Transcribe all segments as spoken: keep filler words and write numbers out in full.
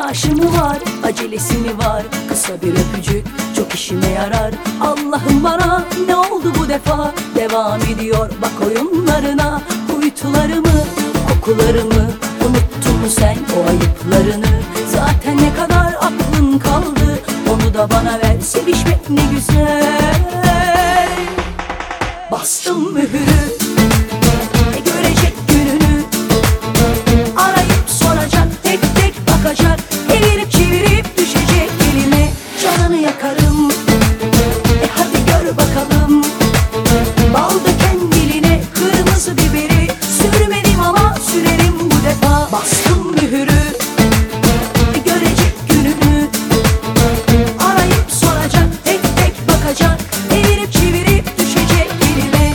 Telaşı mı var, acelesi mi var? Kısa bir öpücük çok işime yarar. Allah'ım bana ne oldu bu defa? Devam ediyor bak oyunlarına. Kuytularımı, kokularımı unuttun mu sen o ayıplarını? Zaten ne kadar aklın kaldı, onu da bana ver. Sevişmek ne güzel. Bastım mühürü, e görecek gününü. Arayıp soracak, tek tek bakacak. Evirip çevirip düşecek elime. Canını yakarım, e hadi gör bakalım. Bal döken diline kırmızı biberi. Sürmedim ama sürerim bu defa. Bastım mühürü, e görecek gününü. Arayıp soracak, tek tek bakacak. Evirip çevirip düşecek elime.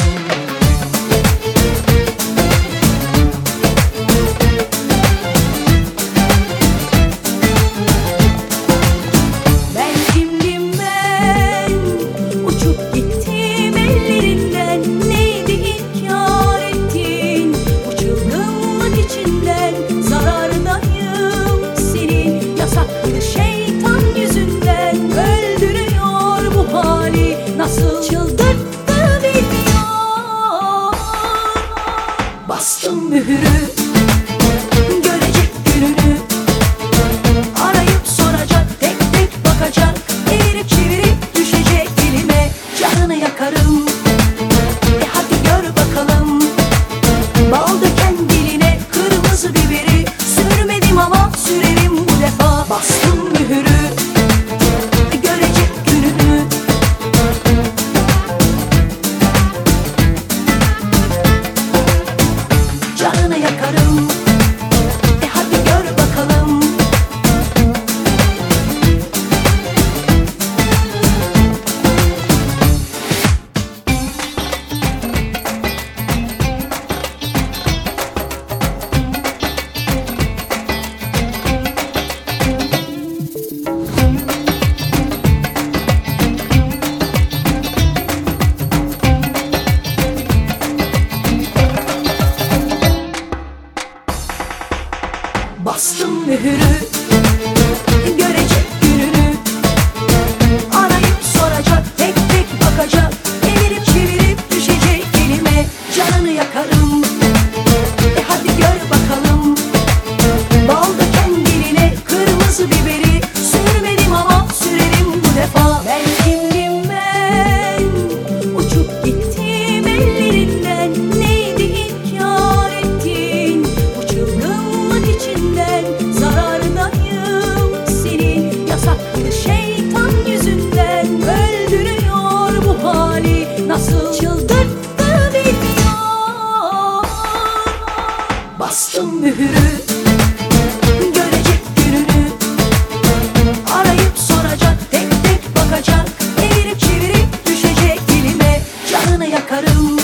Ben kimdim ben? Uçup gittim ellerinden. Neydi inkar ettin? Bu çılgınlık içinden zarardayım senin. Yasaklı şeytan yüzünden öldürüyor bu hali. Nasıl çıldırttı bilmiyor. Bastım mühürü, görecek gününü. Arayıp soracak, tek tek bakacak. Evirip çevirip düşecek elime. Canını yakarım, e hadi gör bakalım. Bal döken diline kırmızı biberi. Sürmedim ama sürerim bu defa. Bastım mühürü, e görecek gününü. Canını yakarım, e hadi gör bakalım. Bastım mühürü, görecek gününü. Arayıp soracak, tek tek bakacak. Evirip çevirip düşecek elime. Canını yakarım, e hadi gör bakalım. Bal döken diline kırmızı biberi. Sürmedim ama sürerim bu defa. Ben kimdim ben? Uçup gittim ellerinden. Neydi inkar ettin? Bu çılgınlık içinden zarardayım senin. Yasaklı şeytan yüzünden öldürüyor bu hali. Nasıl çıldırttı bilmiyor. Bastım mühürü, görecek gününü. Arayıp soracak, tek tek bakacak. Evirip çevirip düşecek elime. Canını yakarım,